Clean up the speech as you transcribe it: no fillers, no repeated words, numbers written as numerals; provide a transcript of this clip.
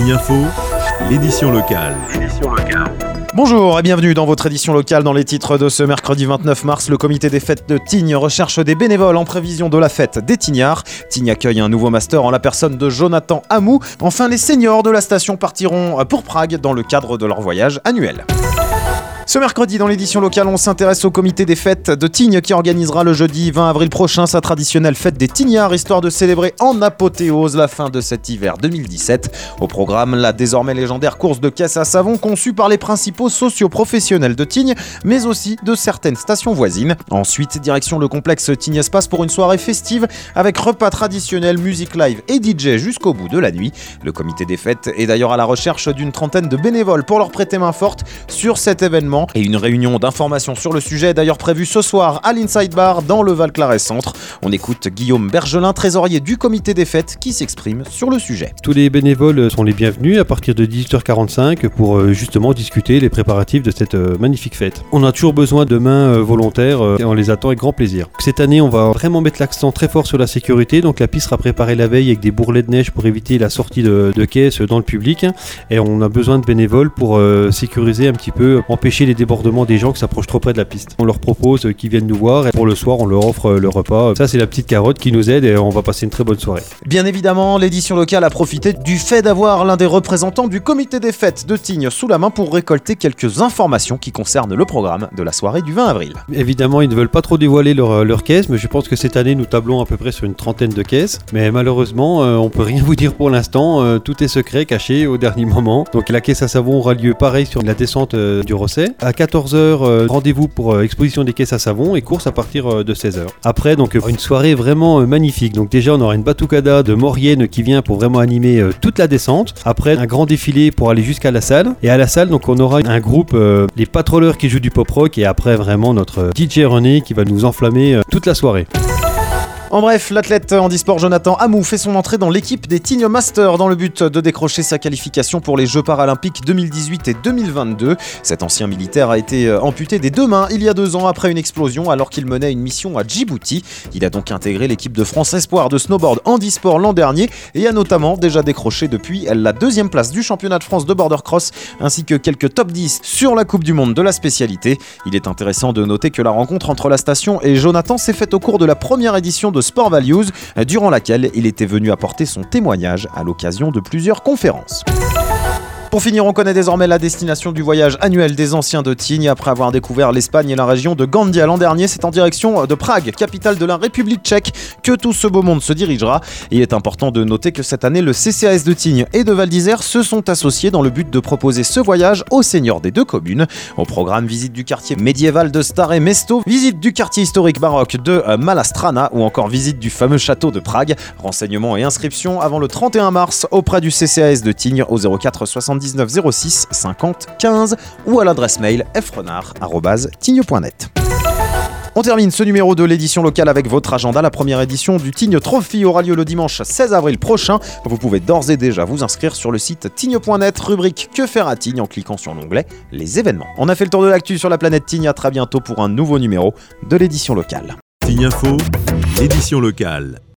Tignes Info, l'édition locale. Bonjour et bienvenue dans votre édition locale. Dans les titres de ce mercredi 29 mars, le comité des fêtes de Tignes recherche des bénévoles en prévision de la fête des Tignards. Tignes accueille un nouveau master en la personne de Jonathan Amou. Enfin, les seniors de la station partiront pour Prague dans le cadre de leur voyage annuel. Ce mercredi, dans l'édition locale, on s'intéresse au comité des fêtes de Tignes qui organisera le jeudi 20 avril prochain sa traditionnelle fête des Tignards, histoire de célébrer en apothéose la fin de cet hiver 2017. Au programme, la désormais légendaire course de caisse à savon conçue par les principaux socio-professionnels de Tignes, mais aussi de certaines stations voisines. Ensuite, direction le complexe Tignes Espace pour une soirée festive avec repas traditionnels, musique live et DJ jusqu'au bout de la nuit. Le comité des fêtes est d'ailleurs à la recherche d'une trentaine de bénévoles pour leur prêter main forte sur cet événement. Et une réunion d'information sur le sujet est d'ailleurs prévue ce soir à l'Inside Bar dans le Val-Claret Centre. On écoute Guillaume Bergelin, trésorier du comité des fêtes, qui s'exprime sur le sujet. Tous les bénévoles sont les bienvenus à partir de 18h45 pour justement discuter les préparatifs de cette magnifique fête. On a toujours besoin de mains volontaires et on les attend avec grand plaisir. Cette année, on va vraiment mettre l'accent très fort sur la sécurité. Donc la piste sera préparée la veille avec des bourrelets de neige pour éviter la sortie de caisse dans le public. Et on a besoin de bénévoles pour sécuriser un petit peu, empêcher les débordements des gens qui s'approchent trop près de la piste. On leur propose qu'ils viennent nous voir et pour le soir, on leur offre le repas. Ça, c'est la petite carotte qui nous aide et on va passer une très bonne soirée. Bien évidemment, l'édition locale a profité du fait d'avoir l'un des représentants du comité des fêtes de Tignes sous la main pour récolter quelques informations qui concernent le programme de la soirée du 20 avril. Évidemment, ils ne veulent pas trop dévoiler leur caisse, mais je pense que cette année, nous tablons à peu près sur une trentaine de caisses. Mais malheureusement, on peut rien vous dire pour l'instant. Tout est secret, caché au dernier moment. Donc la caisse à savon aura lieu pareil sur la descente du Rosset. À 14h, rendez-vous pour exposition des caisses à savon et course à partir de 16h. Après, donc une soirée vraiment magnifique. Donc déjà, on aura une batucada de Maurienne qui vient pour vraiment animer toute la descente. Après, un grand défilé pour aller jusqu'à la salle. Et à la salle, donc on aura un groupe, les Patrolleurs qui jouent du pop rock et après vraiment notre DJ René qui va nous enflammer toute la soirée. En bref, l'athlète handisport Jonathan Amou fait son entrée dans l'équipe des Tignes Masters dans le but de décrocher sa qualification pour les Jeux paralympiques 2018 et 2022. Cet ancien militaire a été amputé des deux mains il y a 2 ans après une explosion alors qu'il menait une mission à Djibouti. Il a donc intégré l'équipe de France Espoir de snowboard handisport l'an dernier et a notamment déjà décroché depuis la 2e place du championnat de France de border cross ainsi que quelques top 10 sur la Coupe du Monde de la spécialité. Il est intéressant de noter que la rencontre entre la station et Jonathan s'est faite au cours de la première édition de Sport Values, durant laquelle il était venu apporter son témoignage à l'occasion de plusieurs conférences. Pour finir, on connaît désormais la destination du voyage annuel des anciens de Tignes. Après avoir découvert l'Espagne et la région de Gandia l'an dernier, c'est en direction de Prague, capitale de la République tchèque, que tout ce beau monde se dirigera. Il est important de noter que cette année, le CCAS de Tignes et de Val d'Isère se sont associés dans le but de proposer ce voyage aux seniors des 2 communes. Au programme, visite du quartier médiéval de Staré Mesto, visite du quartier historique baroque de Malastrana ou encore visite du fameux château de Prague. Renseignements et inscriptions avant le 31 mars auprès du CCAS de Tignes au 04 79 06 50 15 ou à l'adresse mail frenard@tignes.net. On termine ce numéro de l'édition locale avec votre agenda. La première édition du Tignes Trophy aura lieu le dimanche 16 avril prochain. Vous pouvez d'ores et déjà vous inscrire sur le site tignes.net, rubrique Que faire à Tignes en cliquant sur l'onglet Les événements. On a fait le tour de l'actu sur la planète Tignes. À très bientôt pour un nouveau numéro de l'édition locale. Tignes Info, l'édition locale.